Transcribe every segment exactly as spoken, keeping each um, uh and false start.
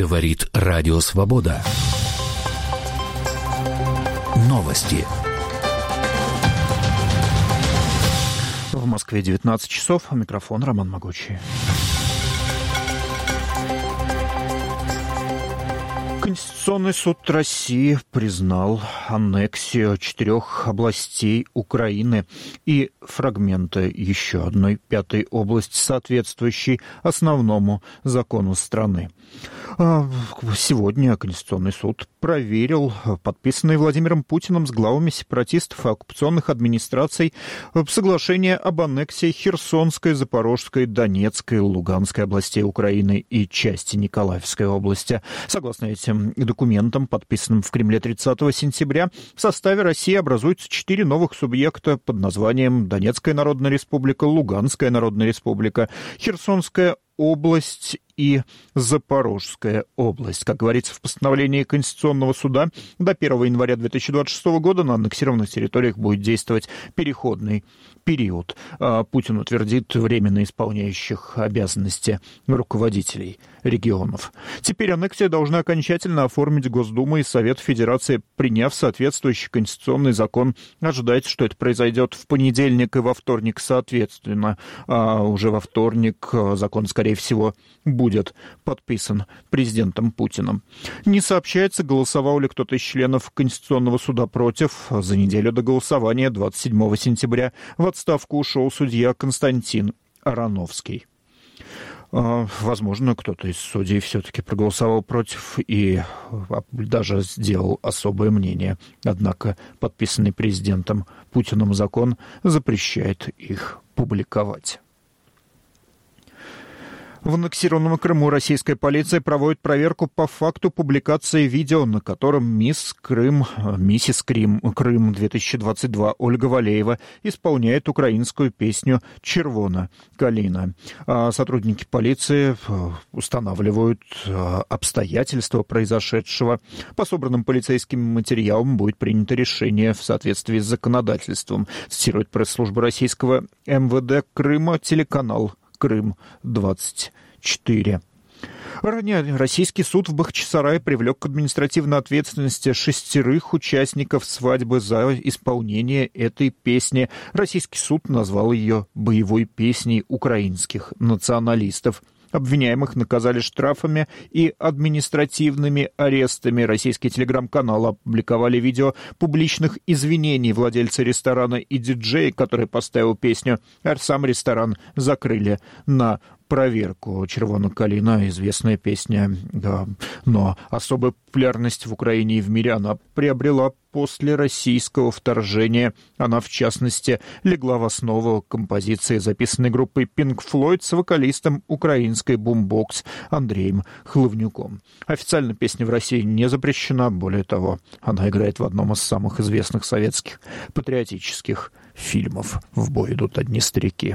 Говорит Радио Свобода. Новости. В Москве девятнадцать часов. Микрофон Роман Могучий. Конституционный суд России признал аннексию четырех областей Украины и фрагмента еще одной пятой области, соответствующей основному закону страны. Сегодня Конституционный суд проверил подписанные Владимиром Путиным с главами сепаратистов и оккупационных администраций соглашение об аннексии Херсонской, Запорожской, Донецкой, Луганской областей Украины и части Николаевской области. Согласно этим документам, подписанным в Кремле тридцатого сентября, в составе России образуются четыре новых субъекта под названием Донецкая Народная Республика, Луганская Народная Республика, Херсонская область и Запорожская область. Как говорится в постановлении Конституционного суда, до первого января две тысячи двадцать шестого года на аннексированных территориях будет действовать переходный период. Путин утвердит временно исполняющих обязанности руководителей регионов. Теперь аннексия должна окончательно оформить Госдума и Совет Федерации, приняв соответствующий конституционный закон. Ожидается, что это произойдет в понедельник и во вторник соответственно. А уже во вторник закон, скорее всего, будет подписан президентом Путиным. Не сообщается, голосовал ли кто-то из членов Конституционного суда против. За неделю до голосования, двадцать седьмого сентября, в отставку ушел судья Константин Ароновский. Возможно, кто-то из судей все-таки проголосовал против и даже сделал особое мнение. Однако подписанный президентом Путиным закон запрещает их публиковать. В аннексированном Крыму российская полиция проводит проверку по факту публикации видео, на котором мисс Крым, миссис Крым, Крым две тысячи двадцать два Ольга Валеева исполняет украинскую песню «Червона калина». Сотрудники полиции устанавливают обстоятельства произошедшего. По собранным полицейским материалам будет принято решение в соответствии с законодательством, цитирует пресс-служба российского эм вэ дэ Крыма телеканал Крым-двадцать четыре. Ранее российский суд в Бахчисарае привлек к административной ответственности шестерых участников свадьбы за исполнение этой песни. Российский суд назвал ее боевой песней украинских националистов. Обвиняемых наказали штрафами и административными арестами. Российские телеграм-каналы опубликовали видео публичных извинений владельца ресторана и диджея, который поставил песню, а сам ресторан закрыли на проверку. «Червона калина» — известная песня, да, но особую популярность в Украине и в мире она приобрела после российского вторжения. Она, в частности, легла в основу композиции, записанной группой Pink Floyd с вокалистом украинской бумбокс Андреем Хлывнюком. Официально песня в России не запрещена, более того, она играет в одном из самых известных советских патриотических фильмов «В бой идут одни старики».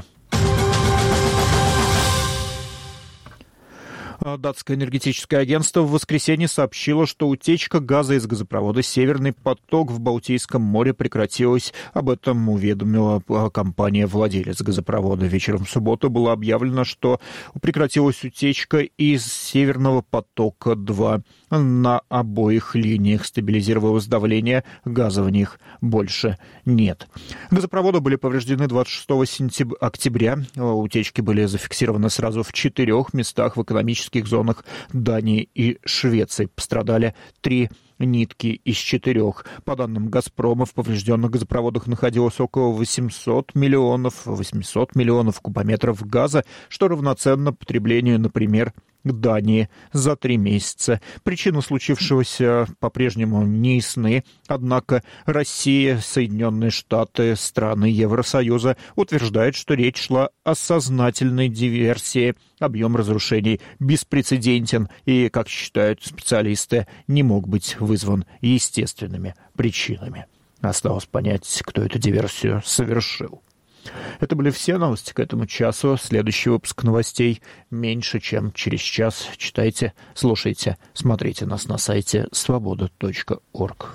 Датское энергетическое агентство в воскресенье сообщило, что утечка газа из газопровода «Северный поток» в Балтийском море прекратилась. Об этом уведомила компания-владелец газопровода. Вечером в субботу было объявлено, что прекратилась утечка из «Северного потока-два». На обоих линиях стабилизировалось давление, газа в них больше нет. Газопроводы были повреждены двадцать шестого октября. Утечки были зафиксированы сразу в четырех местах в экономических зонах Дании и Швеции. Пострадали три нитки из четырех. По данным «Газпрома», в поврежденных газопроводах находилось около восемьсот миллионов, восемьсот миллионов кубометров газа, что равноценно потреблению, например, Дании за три месяца. Причины случившегося по-прежнему не ясны, однако Россия, Соединенные Штаты, страны Евросоюза утверждают, что речь шла о сознательной диверсии. Объем разрушений беспрецедентен и, как считают специалисты, не мог быть вызван естественными причинами. Осталось понять, кто эту диверсию совершил. Это были все новости к этому часу. Следующий выпуск новостей меньше, чем через час. Читайте, слушайте, смотрите нас на сайте свобода точка орг.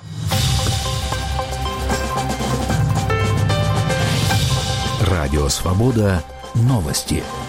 Радио «Свобода». Новости.